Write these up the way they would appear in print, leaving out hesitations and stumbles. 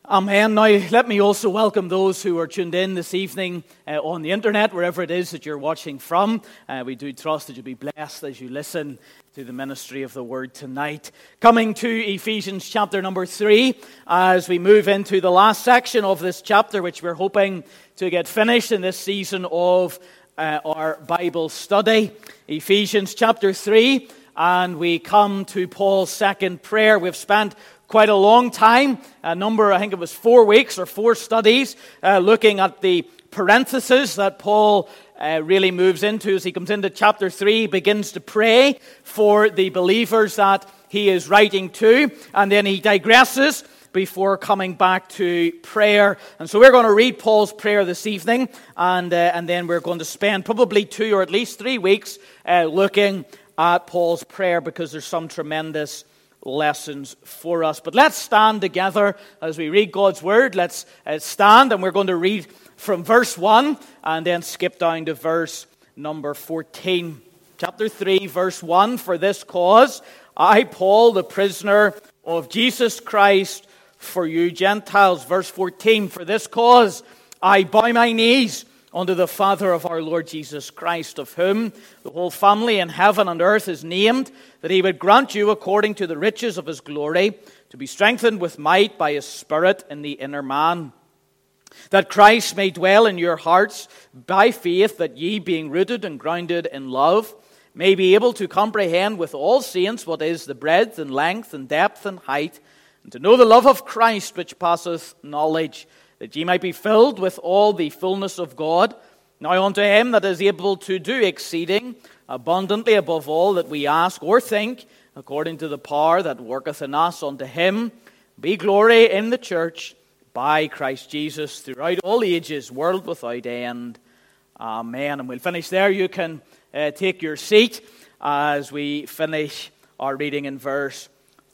Amen. Now, let me also welcome those who are tuned in this evening on the internet, wherever it is that you're watching from. We do trust that you'll be blessed as you listen to the ministry of the Word tonight. Coming to Ephesians chapter number 3, as we move into the last section of this chapter, which we're hoping to get finished in this season of our Bible study. Ephesians chapter 3, and we come to Paul's second prayer. We've spent quite a long time, I think it was 4 weeks or 4 studies, looking at the parenthesis that Paul really moves into as he comes into chapter 3, begins to pray for the believers that he is writing to, and then he digresses before coming back to prayer. And so we're going to read Paul's prayer this evening, and then we're going to spend probably 2 or at least 3 weeks looking at Paul's prayer, because there's some tremendous lessons for us. But let's stand together as we read God's Word. Let's stand, and we're going to read from verse 1 and then skip down to verse number 14. Chapter 3, verse 1, "For this cause, I, Paul, the prisoner of Jesus Christ, for you Gentiles." Verse 14, "For this cause, I bow my knees unto the Father of our Lord Jesus Christ, of whom the whole family in heaven and earth is named, that he would grant you, according to the riches of his glory, to be strengthened with might by his Spirit in the inner man, that Christ may dwell in your hearts by faith, that ye, being rooted and grounded in love, may be able to comprehend with all saints what is the breadth and length and depth and height, and to know the love of Christ which passeth knowledge, that ye might be filled with all the fullness of God. Now unto him that is able to do exceeding abundantly above all that we ask or think, according to the power that worketh in us, unto him be glory in the church by Christ Jesus throughout all ages, world without end. Amen." And we'll finish there. You can take your seat as we finish our reading in verse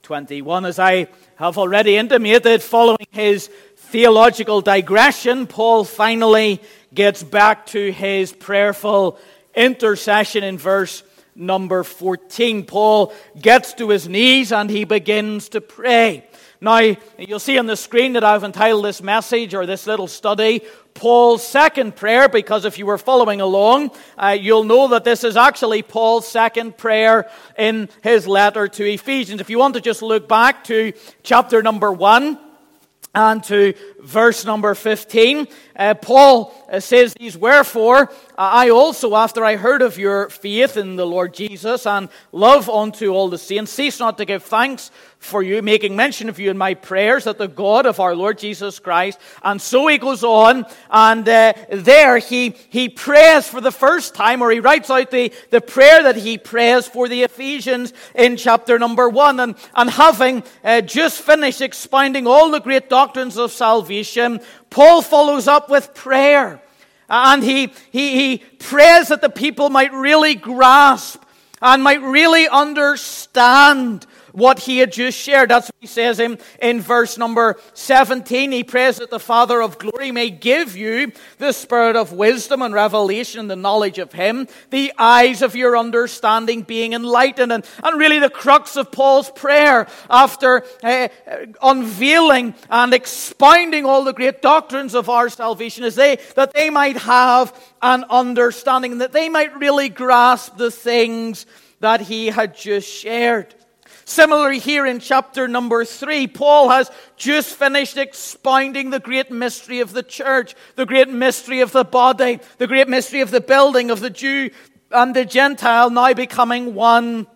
21. As I have already intimated, following his theological digression, Paul finally gets back to his prayerful intercession in verse number 14. Paul gets to his knees and he begins to pray. Now, you'll see on the screen that I've entitled this message, or this little study, Paul's second prayer, because if you were following along, you'll know that this is actually Paul's second prayer in his letter to Ephesians. If you want to just look back to chapter number 1, and to verse number 15, Paul says these, "Wherefore I also, after I heard of your faith in the Lord Jesus and love unto all the saints, cease not to give thanks for you, making mention of you in my prayers, that the God of our Lord Jesus Christ," and so he goes on, and there he prays for the first time, or he writes out the prayer that he prays for the Ephesians in chapter number 1, and having just finished expounding all the great doctrines of salvation, Paul follows up with prayer, and he prays that the people might really grasp and might really understand what he had just shared. That's what he says in verse number 17. He prays that the Father of glory may give you the spirit of wisdom and revelation and the knowledge of him, the eyes of your understanding being enlightened. And really the crux of Paul's prayer, after unveiling and expounding all the great doctrines of our salvation, is that they might have an understanding, that they might really grasp the things that he had just shared. Similarly, here in chapter number 3, Paul has just finished expounding the great mystery of the church, the great mystery of the body, the great mystery of the building of the Jew and the Gentile now becoming one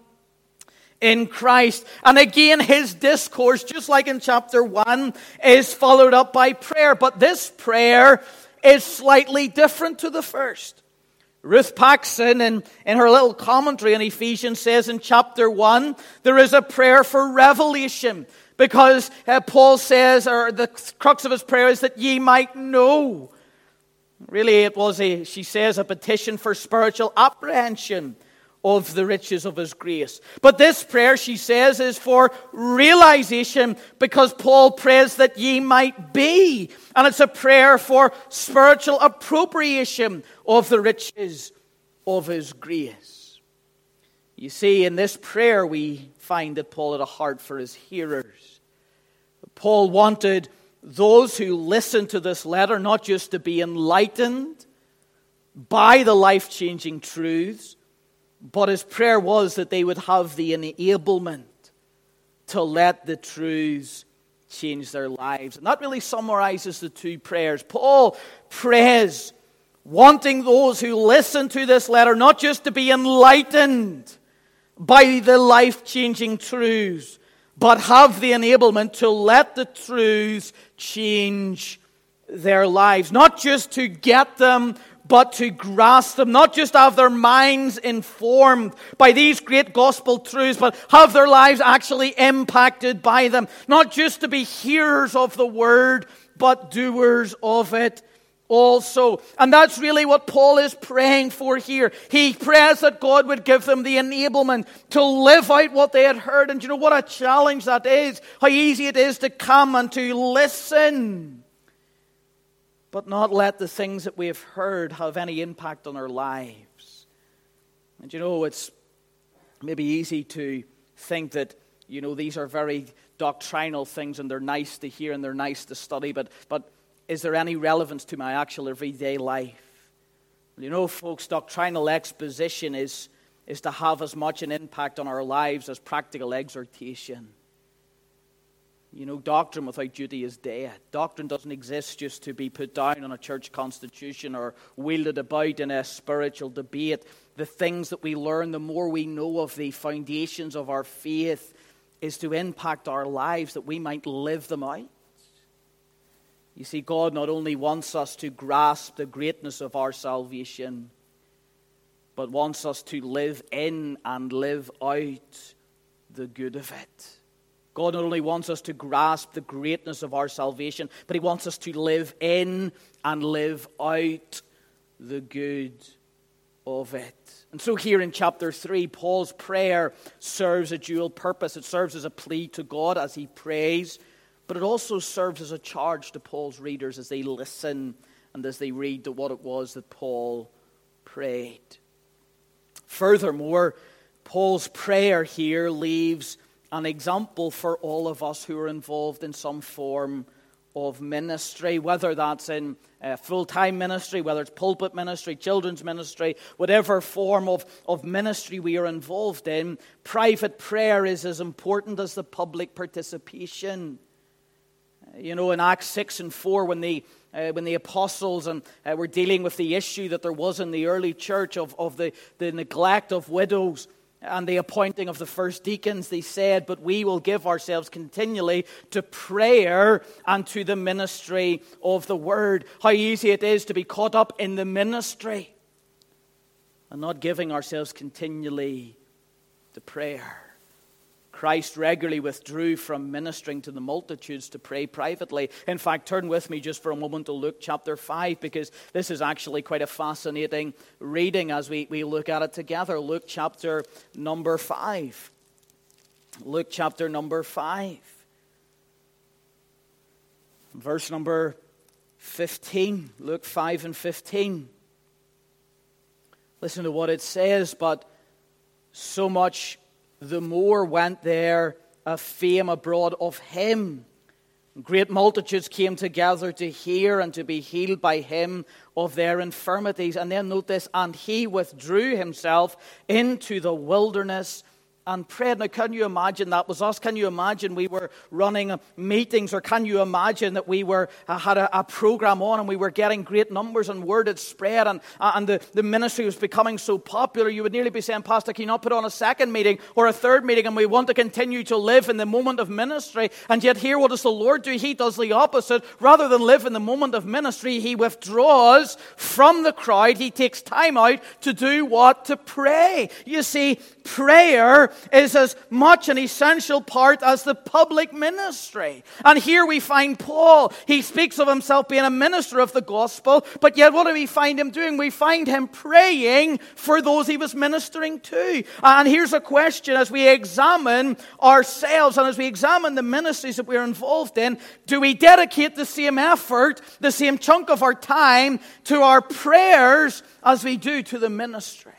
in Christ. And again, his discourse, just like in chapter 1, is followed up by prayer. But this prayer is slightly different to the first. Ruth Paxson, in her little commentary on Ephesians, says in chapter 1, there is a prayer for revelation, because Paul says, or the crux of his prayer is that ye might know. Really, it was, she says, a petition for spiritual apprehension of the riches of his grace. But this prayer, she says, is for realization, because Paul prays that ye might be. And it's a prayer for spiritual appropriation of the riches of his grace. You see, in this prayer we find that Paul had a heart for his hearers. Paul wanted those who listen to this letter not just to be enlightened by the life-changing truths, but his prayer was that they would have the enablement to let the truths change their lives. And that really summarizes the two prayers. Paul prays, wanting those who listen to this letter not just to be enlightened by the life-changing truths, but have the enablement to let the truths change their lives. Not just to get them, but to grasp them. Not just have their minds informed by these great gospel truths, but have their lives actually impacted by them. Not just to be hearers of the word, but doers of it also. And that's really what Paul is praying for here. He prays that God would give them the enablement to live out what they had heard. And you know what a challenge that is. How easy it is to come and to listen, but not let the things that we have heard have any impact on our lives. And you know, it's maybe easy to think that, you know, these are very doctrinal things and they're nice to hear and they're nice to study, but is there any relevance to my actual everyday life? You know, folks, doctrinal exposition is to have as much an impact on our lives as practical exhortation. You know, doctrine without duty is dead. Doctrine doesn't exist just to be put down on a church constitution or wielded about in a spiritual debate. The things that we learn, the more we know of the foundations of our faith, is to impact our lives that we might live them out. You see, God not only wants us to grasp the greatness of our salvation, but wants us to live in and live out the good of it. God not only wants us to grasp the greatness of our salvation, but He wants us to live in and live out the good of it. And so here in chapter 3, Paul's prayer serves a dual purpose. It serves as a plea to God as he prays, but it also serves as a charge to Paul's readers as they listen and as they read to what it was that Paul prayed. Furthermore, Paul's prayer here leaves an example for all of us who are involved in some form of ministry, whether that's in full-time ministry, whether it's pulpit ministry, children's ministry, whatever form of ministry we are involved in. Private prayer is as important as the public participation. You know, in Acts 6 and 4, when the apostles were dealing with the issue that there was in the early church of the neglect of widows and the appointing of the first deacons, they said, but we will give ourselves continually to prayer and to the ministry of the word. How easy it is to be caught up in the ministry and not giving ourselves continually to prayer. Christ regularly withdrew from ministering to the multitudes to pray privately. In fact, turn with me just for a moment to Luke chapter 5, because this is actually quite a fascinating reading as we look at it together. Luke chapter number 5. Luke chapter number 5. Verse number 15. Luke 5 and 15. Listen to what it says, but so much the more went there a fame abroad of him. Great multitudes came together to hear and to be healed by him of their infirmities. And then note this, and he withdrew himself into the wilderness and prayed. Now, can you imagine that was us? Can you imagine we were running meetings, or can you imagine that we had a program on and we were getting great numbers and word had spread and the ministry was becoming so popular? You would nearly be saying, Pastor, can you not put on a second meeting or a third meeting? And we want to continue to live in the moment of ministry. And yet here, what does the Lord do? He does the opposite. Rather than live in the moment of ministry, he withdraws from the crowd. He takes time out to do what? To pray. You see, prayer is as much an essential part as the public ministry. And here we find Paul. He speaks of himself being a minister of the gospel, but yet what do we find him doing? We find him praying for those he was ministering to. And here's a question as we examine ourselves and as we examine the ministries that we're involved in. Do we dedicate the same effort, the same chunk of our time to our prayers as we do to the ministry?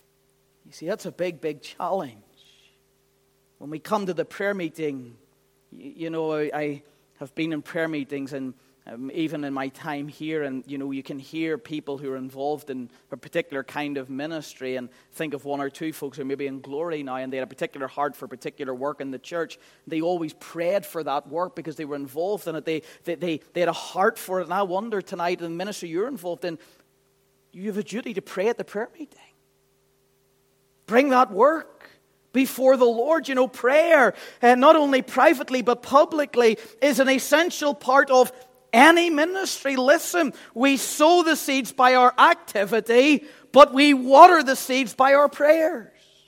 You see, that's a big, big challenge. When we come to the prayer meeting, I have been in prayer meetings and even in my time here, and you can hear people who are involved in a particular kind of ministry, and think of one or two folks who are maybe in Glory now, and they had a particular heart for a particular work in the church. They always prayed for that work because they were involved in it. They had a heart for it, and I wonder tonight in the ministry you're involved in, you have a duty to pray at the prayer meeting. Bring that work before the Lord. Prayer, not only privately but publicly, is an essential part of any ministry. Listen, we sow the seeds by our activity, but we water the seeds by our prayers.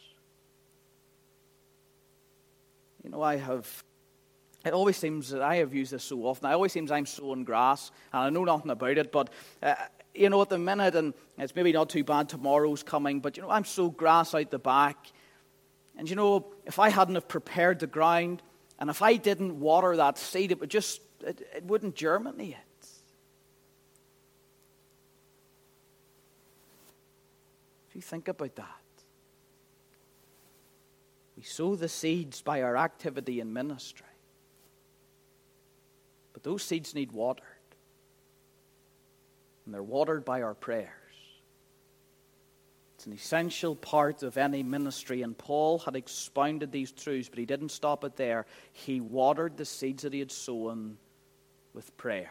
It always seems that I have used this so often. It always seems I'm sowing grass, and I know nothing about it, but at the minute, and it's maybe not too bad, tomorrow's coming, but I'm sow grass out the back. And if I hadn't have prepared the ground, and if I didn't water that seed, it wouldn't germinate. If you think about that. We sow the seeds by our activity in ministry. But those seeds need watered. And they're watered by our prayers. It's an essential part of any ministry, and Paul had expounded these truths, but he didn't stop it there. He watered the seeds that he had sown with prayer.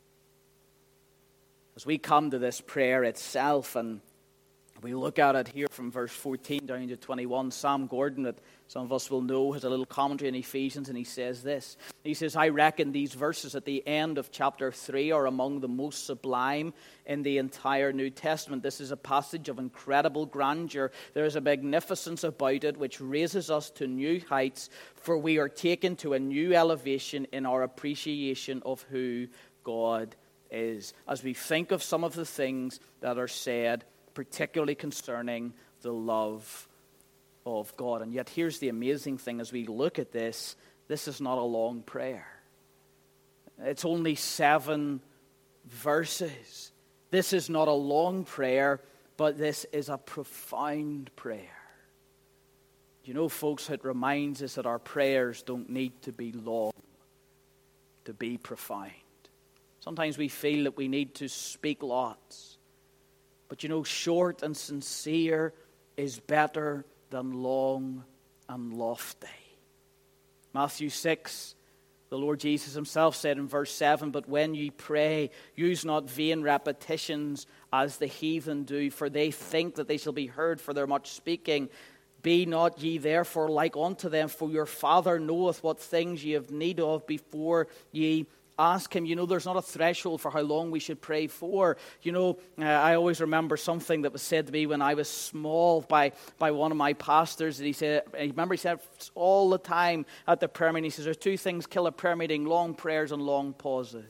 As we come to this prayer itself, and we look at it here from verse 14 down to 21, Sam Gordon, that some of us will know, has a little commentary in Ephesians, and he says this. He says, I reckon these verses at the end of chapter 3 are among the most sublime in the entire New Testament. This is a passage of incredible grandeur. There is a magnificence about it which raises us to new heights, for we are taken to a new elevation in our appreciation of who God is. As we think of some of the things that are said, particularly concerning the love of God. And yet here's the amazing thing as we look at this is not a long prayer. It's only 7 verses. This is not a long prayer, but this is a profound prayer. Folks, it reminds us that our prayers don't need to be long to be profound. Sometimes we feel that we need to speak lots. But short and sincere is better than long and lofty. Matthew 6, the Lord Jesus himself said in verse 7, but when ye pray, use not vain repetitions as the heathen do, for they think that they shall be heard for their much speaking. Be not ye therefore like unto them, for your Father knoweth what things ye have need of before ye ask him. There's not a threshold for how long we should pray for. I always remember something that was said to me when I was small by one of my pastors. And he said all the time at the prayer meeting, he says, there's 2 things kill a prayer meeting: long prayers and long pauses.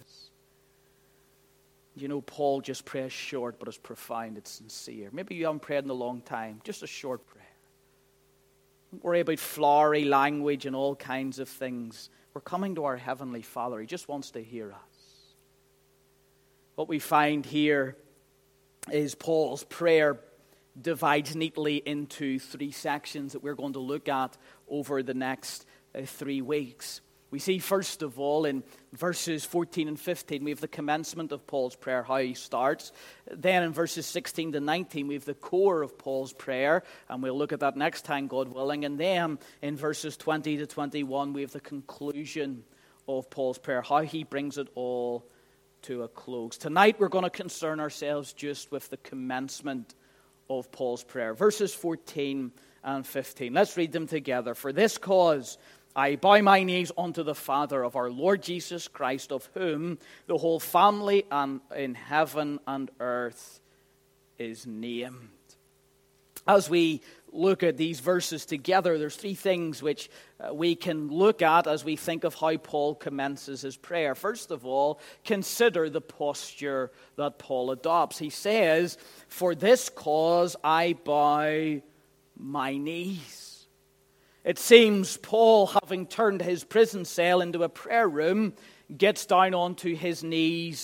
Paul just prays short, but it's profound, it's sincere. Maybe you haven't prayed in a long time, just a short prayer. Don't worry about flowery language and all kinds of things. We're coming to our Heavenly Father. He just wants to hear us. What we find here is Paul's prayer divides neatly into 3 sections that we're going to look at over the next 3 weeks. We see, first of all, in verses 14 and 15, we have the commencement of Paul's prayer, how he starts. Then in verses 16 to 19, we have the core of Paul's prayer, and we'll look at that next time, God willing. And then in verses 20 to 21, we have the conclusion of Paul's prayer, how he brings it all to a close. Tonight, we're going to concern ourselves just with the commencement of Paul's prayer. Verses 14 and 15. Let's read them together. For this cause I bow my knees unto the Father of our Lord Jesus Christ, of whom the whole family in heaven and earth is named. As we look at these verses together, there's 3 things which we can look at as we think of how Paul commences his prayer. First of all, consider the posture that Paul adopts. He says, for this cause I bow my knees. It seems Paul, having turned his prison cell into a prayer room, gets down onto his knees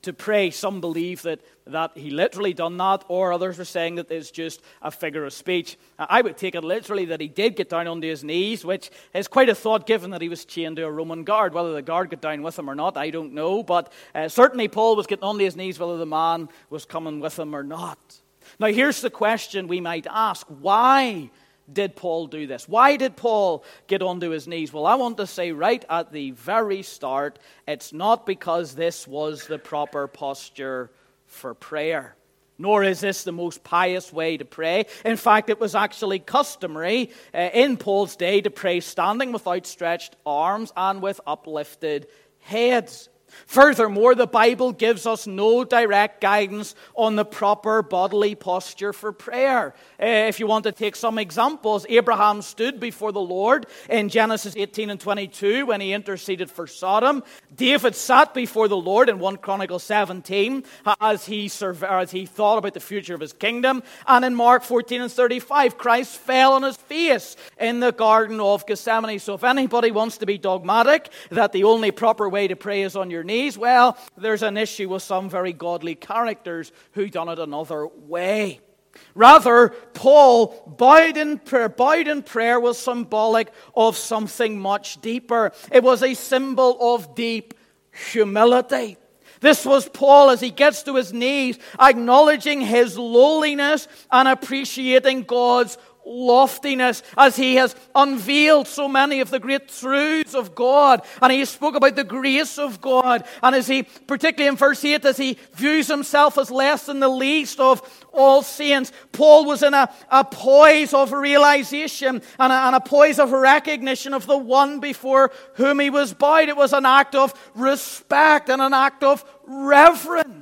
to pray. Some believe that he literally done that, or others are saying that it's just a figure of speech. I would take it literally that he did get down onto his knees, which is quite a thought given that he was chained to a Roman guard. Whether the guard got down with him or not, I don't know. But certainly Paul was getting onto his knees whether the man was coming with him or not. Now here's the question we might ask. Why did Paul do this? Why did Paul get onto his knees? Well, I want to say right at the very start, it's not because this was the proper posture for prayer. Nor is this the most pious way to pray. In fact, it was actually customary in Paul's day to pray standing with outstretched arms and with uplifted heads. Furthermore, the Bible gives us no direct guidance on the proper bodily posture for prayer. If you want to take some examples, Abraham stood before the Lord in Genesis 18 and 22 when he interceded for Sodom. David sat before the Lord in 1 Chronicles 17 as he thought about the future of his kingdom. And in Mark 14 and 35, Christ fell on his face in the Garden of Gethsemane. So if anybody wants to be dogmatic that the only proper way to pray is on your knees, well, there's an issue with some very godly characters who done it another way. Rather, Paul bowed in prayer was symbolic of something much deeper. It was a symbol of deep humility. This was Paul as he gets to his knees, acknowledging his lowliness and appreciating God's loftiness as he has unveiled so many of the great truths of God, and he spoke about the grace of God, and as he, particularly in verse 8, as he views himself as less than the least of all saints, Paul was in a poise of realization and a poise of recognition of the one before whom he was bowed. It was an act of respect and an act of reverence.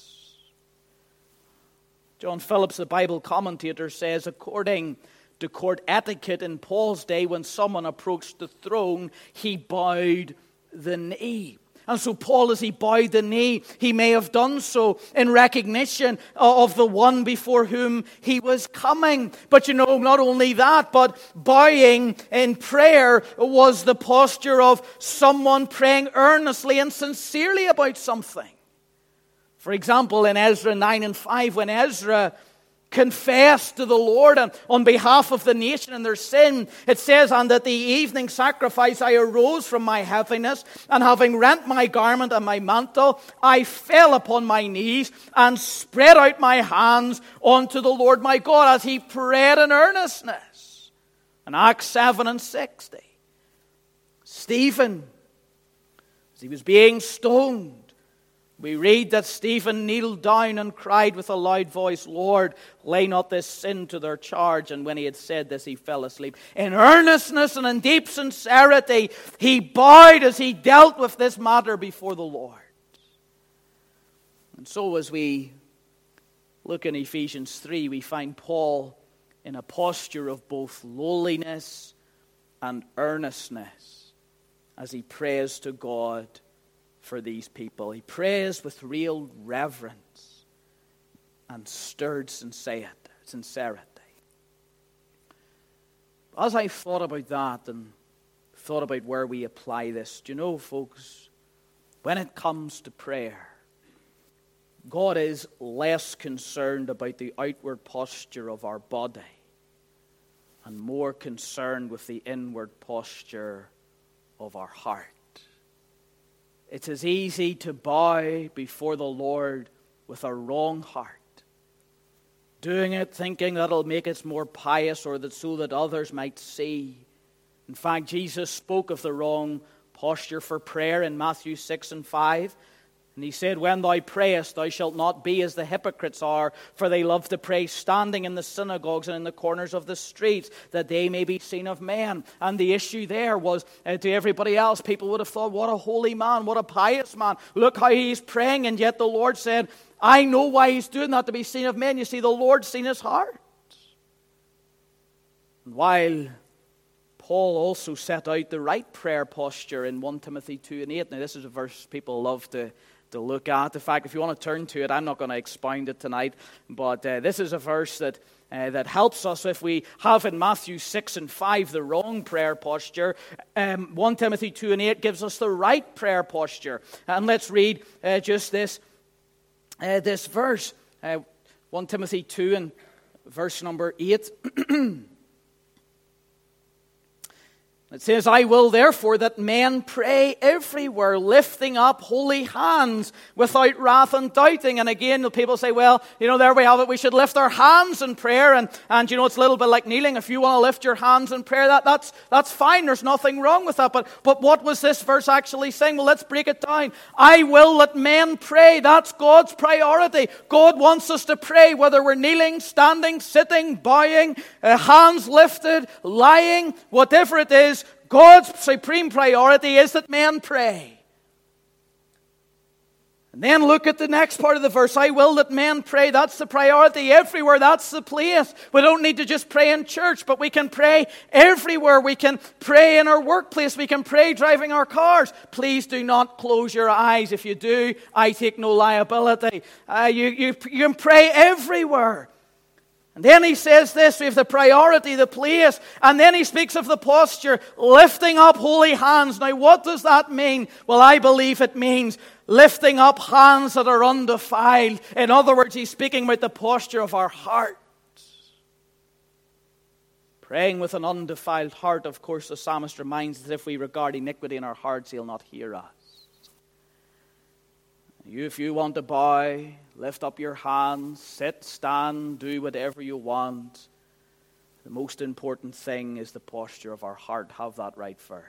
John Phillips, the Bible commentator, says, according to court etiquette in Paul's day, when someone approached the throne, he bowed the knee. And so Paul, as he bowed the knee, he may have done so in recognition of the one before whom he was coming. But not only that, but bowing in prayer was the posture of someone praying earnestly and sincerely about something. For example, in Ezra 9 and 5, when Ezra confessed to the Lord on behalf of the nation and their sin, it says, and at the evening sacrifice I arose from my heaviness, and having rent my garment and my mantle, I fell upon my knees and spread out my hands unto the Lord my God, as he prayed in earnestness. In Acts 7 and 60, Stephen, as he was being stoned, we read that Stephen kneeled down and cried with a loud voice, Lord, lay not this sin to their charge. And when he had said this, he fell asleep. In earnestness and in deep sincerity, he bowed as he dealt with this matter before the Lord. And so as we look in Ephesians 3, we find Paul in a posture of both lowliness and earnestness as he prays to God for these people. He prays with real reverence and stirred sincerity. As I thought about that and thought about where we apply this, do you know, folks, when it comes to prayer, God is less concerned about the outward posture of our body and more concerned with the inward posture of our heart. It's as easy to bow before the Lord with a wrong heart, doing it thinking that it'll make us more pious or that so that others might see. In fact, Jesus spoke of the wrong posture for prayer in Matthew 6 and 5. And he said, when thou prayest, thou shalt not be as the hypocrites are, for they love to pray standing in the synagogues and in the corners of the streets, that they may be seen of men. And the issue there was, to everybody else, people would have thought, what a holy man, what a pious man. Look how he's praying. And yet the Lord said, I know why he's doing that, to be seen of men. You see, the Lord's seen his heart. And while Paul also set out the right prayer posture in 1 Timothy 2 and 8. Now, this is a verse people love to look at. In fact, if you want to turn to it, I'm not going to expound it tonight, but this is a verse that helps us if we have in Matthew 6 and 5 the wrong prayer posture. 1 Timothy 2 and 8 gives us the right prayer posture. And let's read just this this verse, 1 Timothy 2 and verse number 8. It says, I will therefore that men pray everywhere, lifting up holy hands without wrath and doubting. And again, the people say, well, there we have it. We should lift our hands in prayer. And it's a little bit like kneeling. If you want to lift your hands in prayer, that's fine. There's nothing wrong with that. But what was this verse actually saying? Well, let's break it down. I will that men pray. That's God's priority. God wants us to pray, whether we're kneeling, standing, sitting, bowing, hands lifted, lying, whatever it is. God's supreme priority is that men pray. And then look at the next part of the verse. I will that men pray. That's the priority everywhere. That's the place. We don't need to just pray in church, but we can pray everywhere. We can pray in our workplace. We can pray driving our cars. Please do not close your eyes. If you do, I take no liability. You can pray everywhere. And then he says this, we have the priority, the place, and then he speaks of the posture, lifting up holy hands. Now, what does that mean? Well, I believe it means lifting up hands that are undefiled. In other words, he's speaking about the posture of our heart. Praying with an undefiled heart, of course, the psalmist reminds us, if we regard iniquity in our hearts, he'll not hear us. If you want to bow, lift up your hands, sit, stand, do whatever you want. The most important thing is the posture of our heart. Have that right first.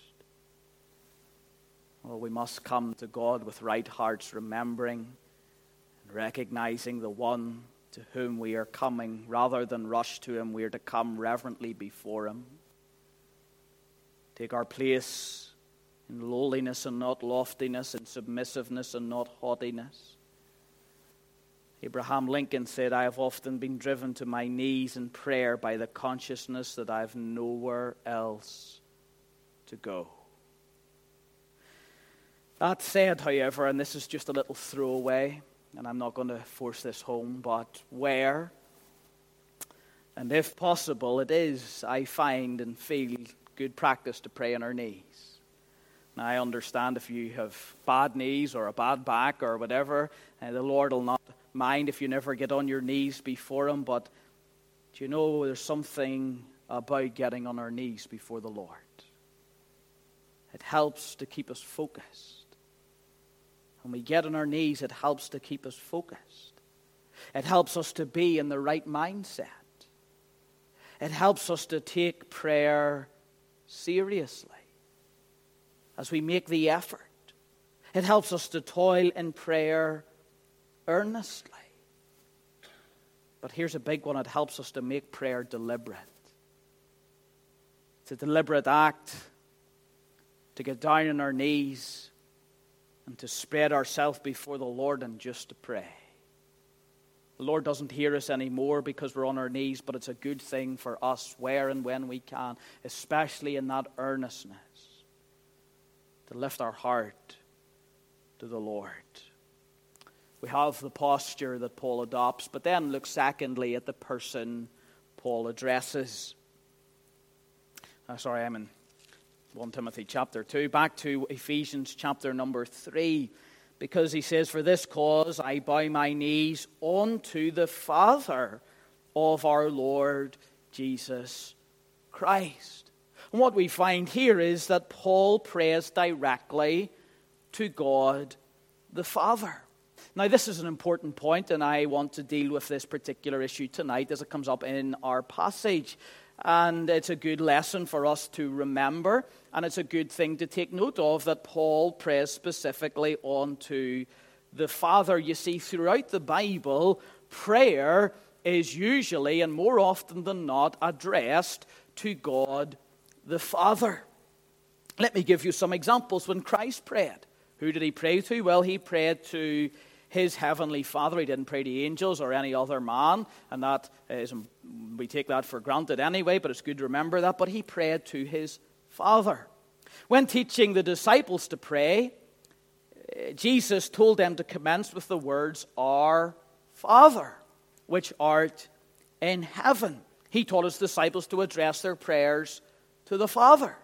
Well, we must come to God with right hearts, remembering and recognizing the one to whom we are coming. Rather than rush to him, we are to come reverently before him. Take our place in lowliness and not loftiness, in submissiveness and not haughtiness. Abraham Lincoln said, I have often been driven to my knees in prayer by the consciousness that I have nowhere else to go. That said, however, and this is just a little throwaway, and I'm not going to force this home, but where, and if possible, it is, I find and feel, good practice to pray on our knees. Now, I understand if you have bad knees or a bad back or whatever, the Lord will not mind if you never get on your knees before him, but do you know there's something about getting on our knees before the Lord? It helps to keep us focused. When we get on our knees, it helps to keep us focused. It helps us to be in the right mindset. It helps us to take prayer seriously as we make the effort. It helps us to toil in prayer earnestly. But here's a big one. It helps us to make prayer deliberate. It's a deliberate act to get down on our knees and to spread ourselves before the Lord and just to pray. The Lord doesn't hear us anymore because we're on our knees, but it's a good thing for us where and when we can, especially in that earnestness, to lift our heart to the Lord. We have the posture that Paul adopts, but then look secondly at the person Paul addresses. I'm in 1 Timothy chapter 2. Back to Ephesians chapter number 3. Because he says, for this cause I bow my knees unto the Father of our Lord Jesus Christ. And what we find here is that Paul prays directly to God the Father. Now, this is an important point, and I want to deal with this particular issue tonight as it comes up in our passage. And it's a good lesson for us to remember, and it's a good thing to take note of, that Paul prays specifically unto the Father. You see, throughout the Bible, prayer is usually, and more often than not, addressed to God the Father. Let me give you some examples. When Christ prayed, who did he pray to? Well, he prayed to his heavenly Father. He didn't pray to angels or any other man, and that is, we take that for granted anyway, but it's good to remember that. But he prayed to his Father. When teaching the disciples to pray, Jesus told them to commence with the words, Our Father, which art in heaven. He taught his disciples to address their prayers to the Father.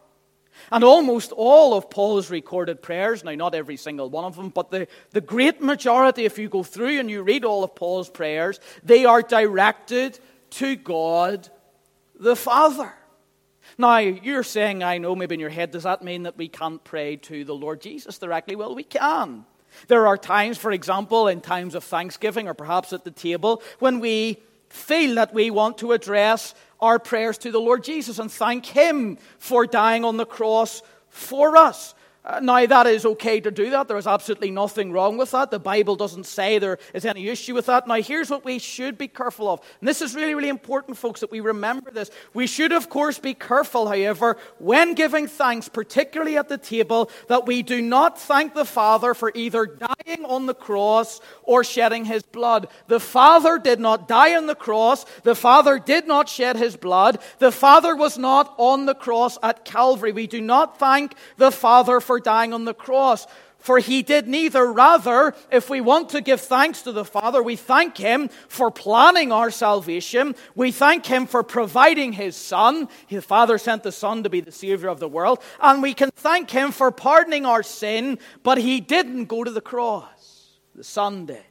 And almost all of Paul's recorded prayers, now not every single one of them, but the great majority, if you go through and you read all of Paul's prayers, they are directed to God the Father. Now, you're saying, I know, maybe in your head, does that mean that we can't pray to the Lord Jesus directly? Well, we can. There are times, for example, in times of thanksgiving or perhaps at the table, when we feel that we want to address our prayers to the Lord Jesus and thank Him for dying on the cross for us. Now, that is okay to do that. There is absolutely nothing wrong with that. The Bible doesn't say there is any issue with that. Now, here's what we should be careful of. And this is really, really important, folks, that we remember this. We should, of course, be careful, however, when giving thanks, particularly at the table, that we do not thank the Father for either dying on the cross or shedding His blood. The Father did not die on the cross. The Father did not shed His blood. The Father was not on the cross at Calvary. We do not thank the Father for dying on the cross, for He did neither. Rather, if we want to give thanks to the Father, we thank Him for planning our salvation. We thank Him for providing His Son. The Father sent the Son to be the Savior of the world. And we can thank Him for pardoning our sin, but He didn't go to the cross. The Son did.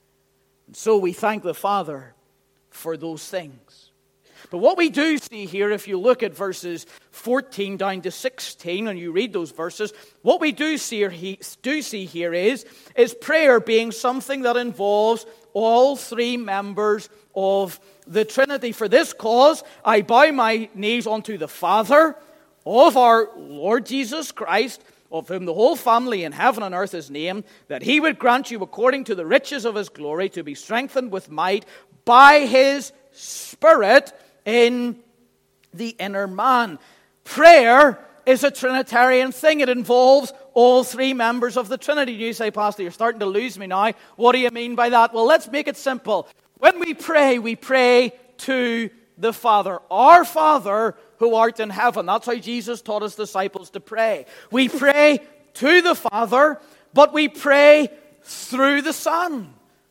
And so we thank the Father for those things. But what we do see here, if you look at verses 14 down to 16, and you read those verses, what we do see here is prayer being something that involves all three members of the Trinity. For this cause, I bow my knees unto the Father of our Lord Jesus Christ, of whom the whole family in heaven and earth is named, that He would grant you according to the riches of His glory to be strengthened with might by His Spirit in the inner man. Prayer is a Trinitarian thing. It involves all three members of the Trinity. You say, Pastor, you're starting to lose me now. What do you mean by that? Well, let's make it simple. When we pray to the Father. Our Father who art in heaven. That's how Jesus taught His disciples to pray. We pray to the Father, but we pray through the Son.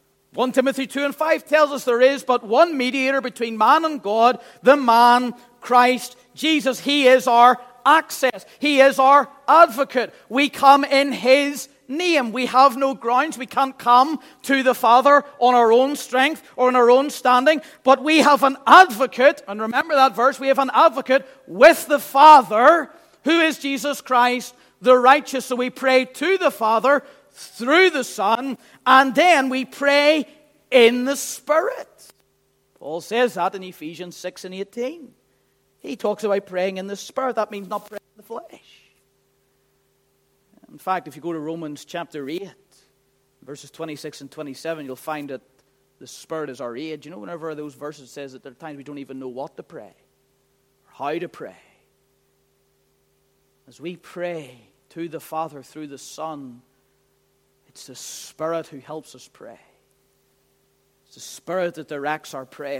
1 Timothy 2 and 5 tells us there is but one mediator between man and God, the man Christ Jesus. He is our access. He is our advocate. We come in His name. We have no grounds. We can't come to the Father on our own strength or on our own standing, but we have an advocate, and remember that verse, we have an advocate with the Father, who is Jesus Christ, the righteous. So we pray to the Father through the Son, and then we pray in the Spirit. Paul says that in Ephesians 6 and 18. He talks about praying in the Spirit. That means not praying in the flesh. In fact, if you go to Romans chapter 8, verses 26 and 27, you'll find that the Spirit is our aid. You know, whenever those verses says that there are times we don't even know what to pray, or how to pray. As we pray to the Father through the Son, it's the Spirit who helps us pray. It's the Spirit that directs our prayers.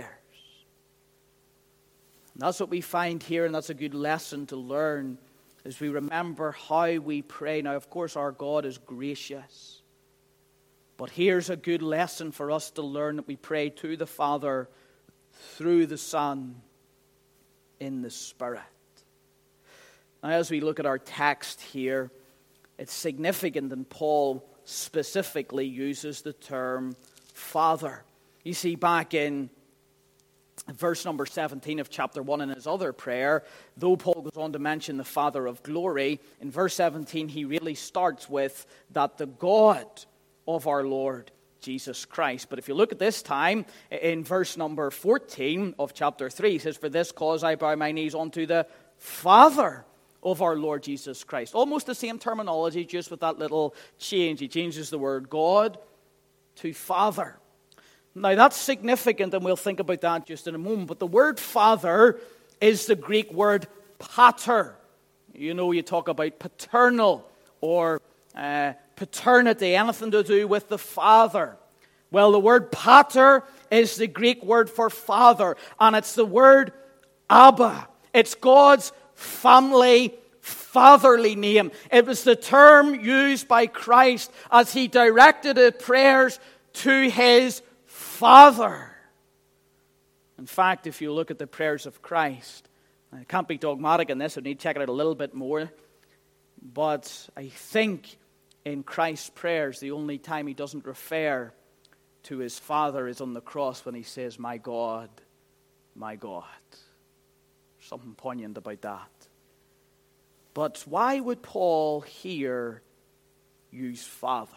And that's what we find here, and that's a good lesson to learn as we remember how we pray. Now, of course, our God is gracious. But here's a good lesson for us to learn, that we pray to the Father through the Son in the Spirit. Now, as we look at our text here, it's significant that Paul specifically uses the term Father. You see, back in verse number 17 of chapter 1 in his other prayer, though Paul goes on to mention the Father of glory, in verse 17 he really starts with that the God of our Lord Jesus Christ. But if you look at this time, in verse number 14 of chapter 3, he says, for this cause I bow my knees unto the Father of our Lord Jesus Christ. Almost the same terminology, just with that little change. He changes the word God to Father. Now that's significant, and we'll think about that just in a moment. But the word Father is the Greek word pater. You know, you talk about paternal or paternity, anything to do with the Father. Well, the word pater is the Greek word for father, and it's the word Abba. It's God's family fatherly name. It was the term used by Christ as He directed His prayers to His Father. In fact, if you look at the prayers of Christ, I can't be dogmatic in this. I need to check it out a little bit more. But I think in Christ's prayers, the only time he doesn't refer to his Father is on the cross when he says, my God, my God. Something poignant about that. But why would Paul here use Father?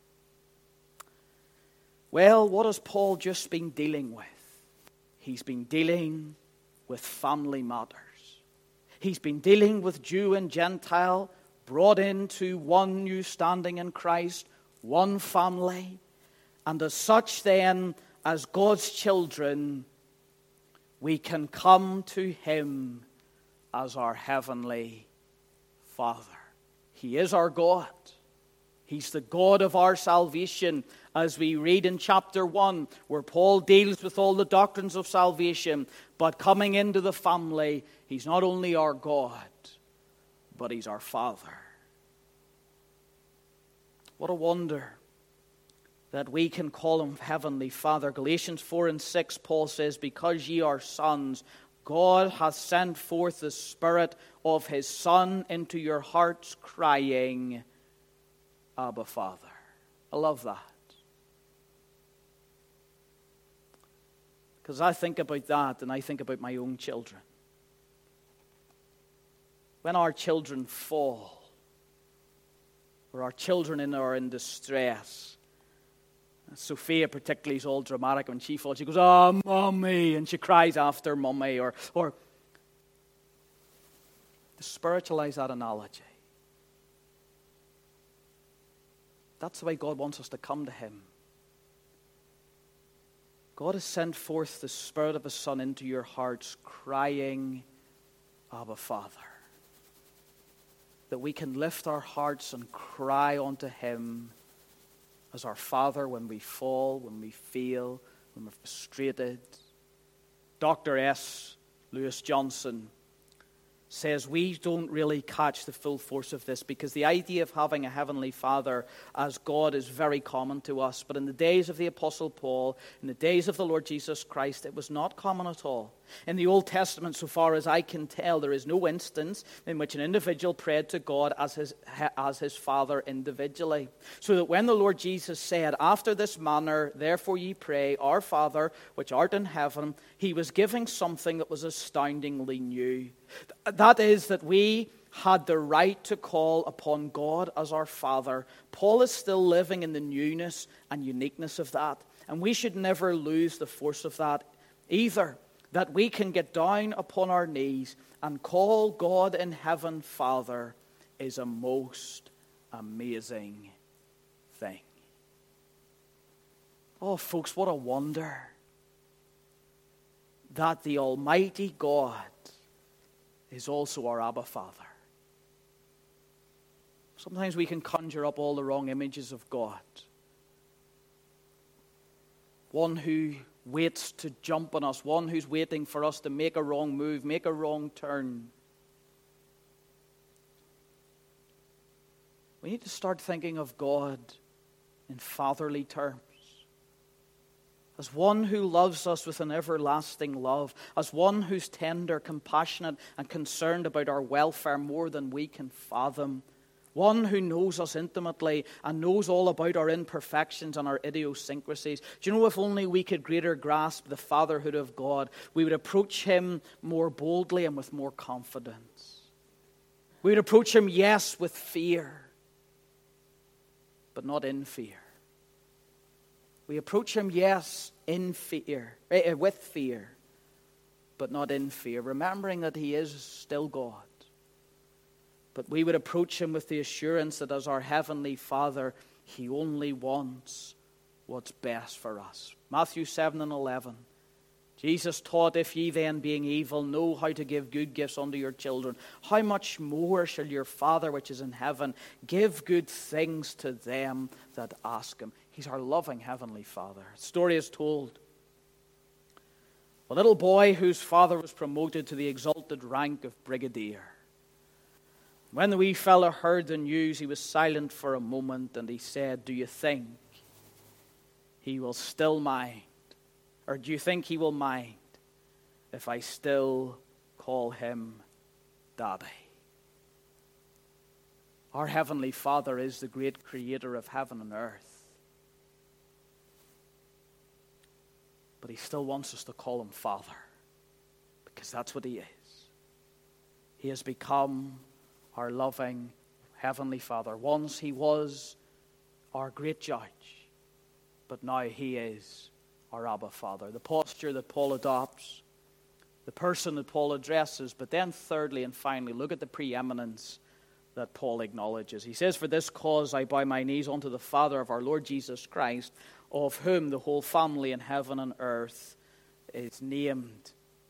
Well, what has Paul just been dealing with? He's been dealing with family matters. He's been dealing with Jew and Gentile, brought into one new standing in Christ, one family. And as such then, as God's children, we can come to him as our heavenly Father. He is our God. He's the God of our salvation, as we read in chapter 1, where Paul deals with all the doctrines of salvation. But coming into the family, he's not only our God, but he's our Father. What a wonder that we can call him Heavenly Father. Galatians 4 and 6, Paul says, because ye are sons, God hath sent forth the Spirit of his Son into your hearts, crying, Abba, Father. I love that. Because I think about that and I think about my own children. When our children fall, or our children are in distress, Sophia particularly is all dramatic when she falls. She goes, oh, Mommy, and she cries after Mommy. Or to spiritualize that analogy, that's the way God wants us to come to him. God has sent forth the Spirit of his Son into your hearts, crying, Abba, Father. That we can lift our hearts and cry unto him as our Father when we fall, when we fail, when we're frustrated. Dr. S. Lewis Johnson says we don't really catch the full force of this because the idea of having a heavenly Father as God is very common to us. But in the days of the Apostle Paul, in the days of the Lord Jesus Christ, it was not common at all. In the Old Testament, so far as I can tell, there is no instance in which an individual prayed to God as his Father individually. So that when the Lord Jesus said, after this manner, therefore ye pray, our Father, which art in heaven, he was giving something that was astoundingly new. That is that we had the right to call upon God as our Father. Paul is still living in the newness and uniqueness of that. And we should never lose the force of that either. That we can get down upon our knees and call God in heaven Father is a most amazing thing. Oh, folks, what a wonder that the Almighty God is also our Abba Father. Sometimes we can conjure up all the wrong images of God. One who waits to jump on us, one who's waiting for us to make a wrong move, make a wrong turn. We need to start thinking of God in fatherly terms. As one who loves us with an everlasting love, as one who's tender, compassionate, and concerned about our welfare more than we can fathom. One who knows us intimately and knows all about our imperfections and our idiosyncrasies. Do you know, if only we could greater grasp the fatherhood of God, we would approach him more boldly and with more confidence. We would approach him, yes, with fear, but not in fear. We approach him, yes, in fear, with fear, but not in fear, remembering that he is still God. But we would approach him with the assurance that as our heavenly Father, he only wants what's best for us. Matthew 7 and 11. Jesus taught, if ye then, being evil, know how to give good gifts unto your children, how much more shall your Father which is in heaven give good things to them that ask him. He's our loving heavenly Father. A story is told. A little boy whose father was promoted to the exalted rank of brigadier. When the wee fella heard the news, he was silent for a moment, and he said, do you think he will still mind? Or do you think he will mind if I still call him Daddy. Our Heavenly Father is the great creator of heaven and earth. But he still wants us to call him Father, because that's what he is. He has become our loving Heavenly Father. Once he was our great judge, but now he is our Abba Father. The posture that Paul adopts, the person that Paul addresses, but then thirdly and finally, look at the preeminence that Paul acknowledges. He says, "For this cause I bow my knees unto the Father of our Lord Jesus Christ, of whom the whole family in heaven and earth is named."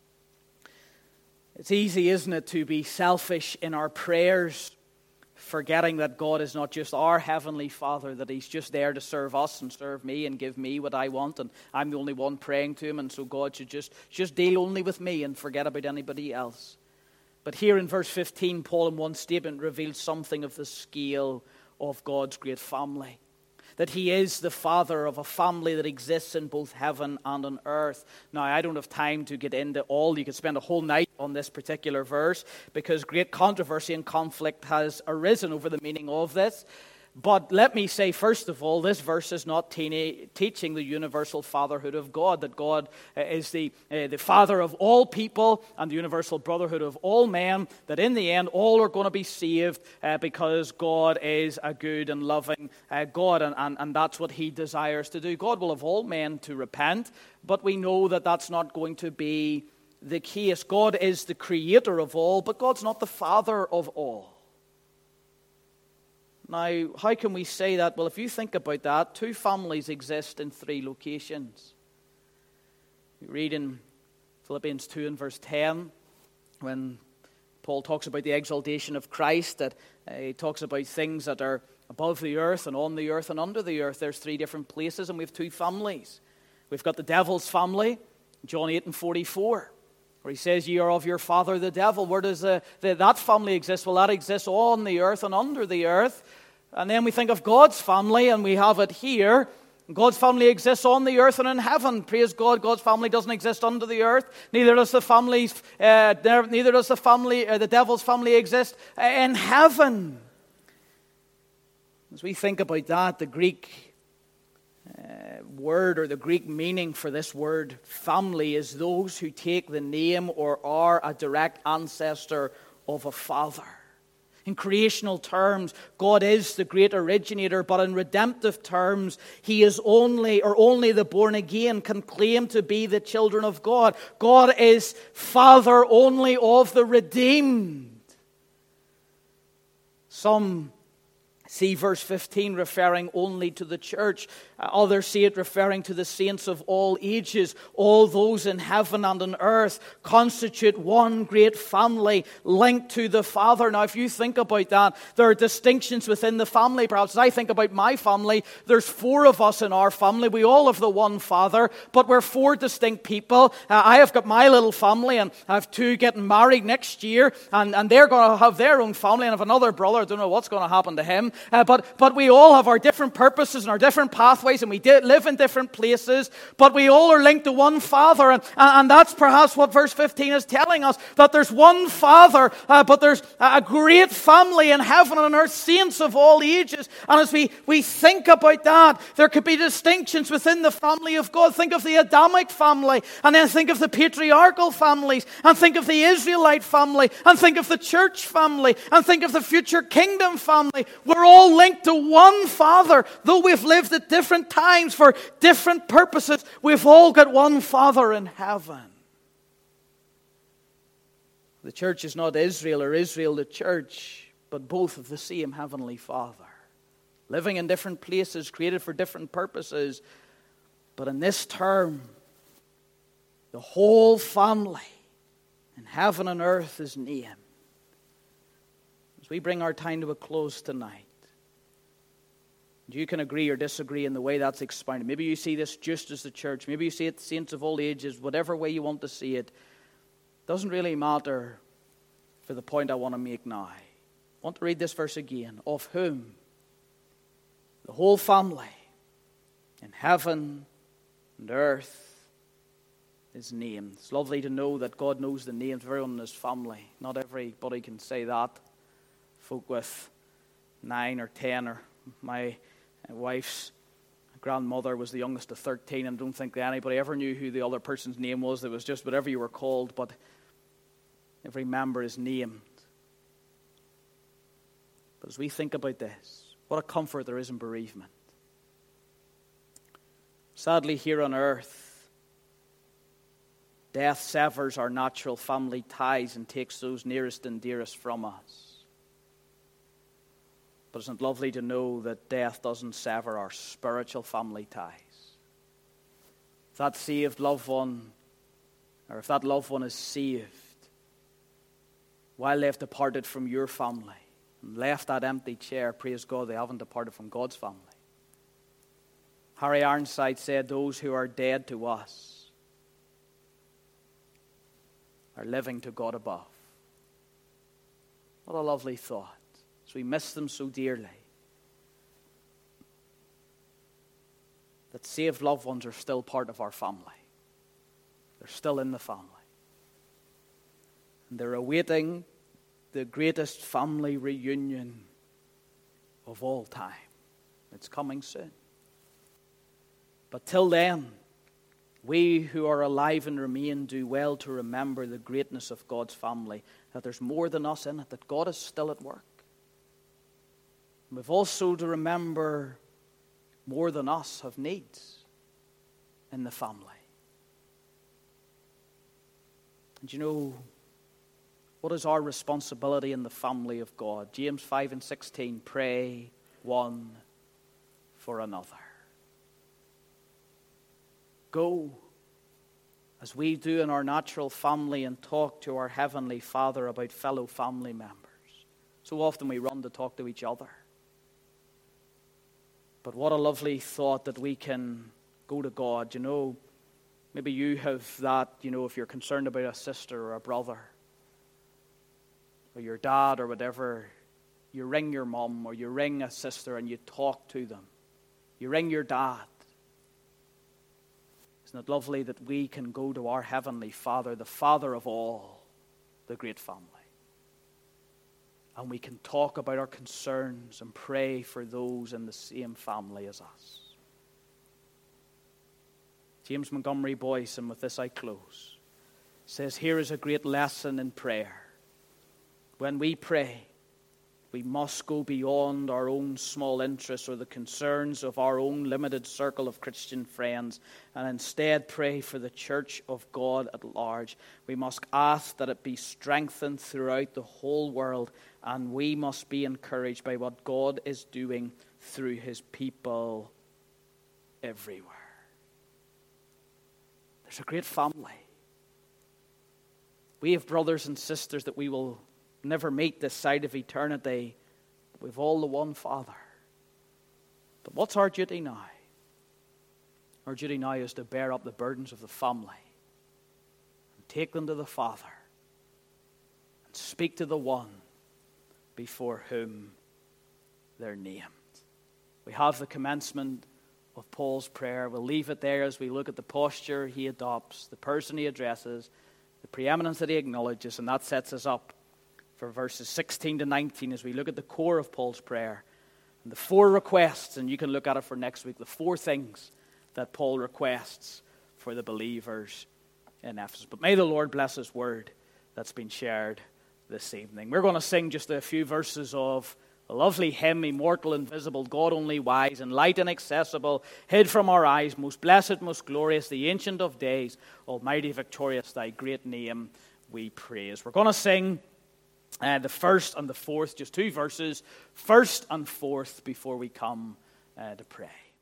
It's easy, isn't it, to be selfish in our prayers, forgetting that God is not just our Heavenly Father, that he's just there to serve us and serve me and give me what I want, and I'm the only one praying to him, and so God should just deal only with me and forget about anybody else. But here in verse 15, Paul in one statement reveals something of the scale of God's great family. That he is the father of a family that exists in both heaven and on earth. Now, I don't have time to get into all. You could spend a whole night on this particular verse, because great controversy and conflict has arisen over the meaning of this. But let me say, first of all, this verse is not teaching the universal fatherhood of God, that God is the father of all people and the universal brotherhood of all men, that in the end all are going to be saved because God is a good and loving God, and that's what he desires to do. God will have all men to repent, but we know that that's not going to be the case. God is the creator of all, but God's not the father of all. Now, how can we say that? Well, if you think about that, two families exist in three locations. You read in Philippians 2 and verse 10, when Paul talks about the exaltation of Christ, that he talks about things that are above the earth and on the earth and under the earth. There's three different places, and we have two families. We've got the devil's family, John 8 and 44. Where he says, "Ye are of your father the devil." Where does that family exist? Well, that exists on the earth and under the earth. And then we think of God's family, and we have it here. God's family exists on the earth and in heaven. Praise God, God's family doesn't exist under the earth. Neither does the devil's family exist in heaven. As we think about that, the Greek word, or the Greek meaning for this word family, is those who take the name or are a direct ancestor of a father. In creational terms, God is the great originator, but in redemptive terms, he is only the born again can claim to be the children of God. God is Father only of the redeemed. Some see verse 15 referring only to the church. Others see it referring to the saints of all ages. All those in heaven and on earth constitute one great family linked to the Father. Now, if you think about that, there are distinctions within the family. Perhaps as I think about my family, there's four of us in our family. We all have the one Father, but we're four distinct people. I have got my little family, and I have two getting married next year, and they're going to have their own family. And I have another brother, I don't know what's going to happen to him. But we all have our different purposes and our different pathways, and we live in different places, but we all are linked to one Father. And that's perhaps what verse 15 is telling us, that there's one Father, but there's a great family in heaven and on earth, saints of all ages. And as we think about that, there could be distinctions within the family of God. Think of the Adamic family, and then think of the patriarchal families, and think of the Israelite family, and think of the church family, and think of the future kingdom family. We're all linked to one Father. Though we've lived at different times for different purposes, we've all got one Father in heaven. The church is not Israel, or Israel the church, but both of the same Heavenly Father. Living in different places, created for different purposes. But in this term, the whole family in heaven and earth is named. As we bring our time to a close tonight, you can agree or disagree in the way that's expounded. Maybe you see this just as the church. Maybe you see it saints of all ages. Whatever way you want to see it, doesn't really matter for the point I want to make now. I want to read this verse again. Of whom the whole family in heaven and earth is named. It's lovely to know that God knows the names of everyone in his family. Not everybody can say that. Folk with 9 or 10, or my wife's grandmother was the youngest of 13, and I don't think that anybody ever knew who the other person's name was. It was just whatever you were called, but every member is named. But as we think about this, what a comfort there is in bereavement. Sadly, here on earth, death severs our natural family ties and takes those nearest and dearest from us. But isn't it lovely to know that death doesn't sever our spiritual family ties? If that saved loved one, or if that loved one is saved, while they've departed from your family and left that empty chair, praise God, they haven't departed from God's family. Harry Ironside said, those who are dead to us are living to God above. What a lovely thought, as we miss them so dearly. That saved loved ones are still part of our family. They're still in the family. And they're awaiting the greatest family reunion of all time. It's coming soon. But till then, we who are alive and remain do well to remember the greatness of God's family, that there's more than us in it, that God is still at work. And we've also to remember more than us have needs in the family. And you know, what is our responsibility in the family of God? James 5:16, pray one for another. Go, as we do in our natural family, and talk to our Heavenly Father about fellow family members. So often we run to talk to each other. But what a lovely thought that we can go to God. You know, maybe you have that, you know, if you're concerned about a sister or a brother, or your dad or whatever, you ring your mum or you ring a sister and you talk to them. You ring your dad. Isn't it lovely that we can go to our Heavenly Father, the Father of all, the great family, and we can talk about our concerns and pray for those in the same family as us. James Montgomery Boyce, and with this I close, says, here is a great lesson in prayer. When we pray, we must go beyond our own small interests or the concerns of our own limited circle of Christian friends, and instead pray for the church of God at large. We must ask that it be strengthened throughout the whole world, and we must be encouraged by what God is doing through his people everywhere. There's a great family. We have brothers and sisters that we will never meet this side of eternity. We've all the one Father. But what's our duty now? Our duty now is to bear up the burdens of the family and take them to the Father and speak to the one before whom they're named. We have the commencement of Paul's prayer. We'll leave it there as we look at the posture he adopts, the person he addresses, the preeminence that he acknowledges, and that sets us up for verses 16 to 19 as we look at the core of Paul's prayer and the 4 requests, and you can look at it for next week, the 4 things that Paul requests for the believers in Ephesus. But may the Lord bless his word that's been shared this evening. We're going to sing just a few verses of a lovely hymn, immortal, invisible, God only wise, and light inaccessible, hid from our eyes, most blessed, most glorious, the Ancient of Days, almighty, victorious, thy great name we praise. We're going to sing the first and the fourth, just 2 verses, first and fourth, before we come to pray.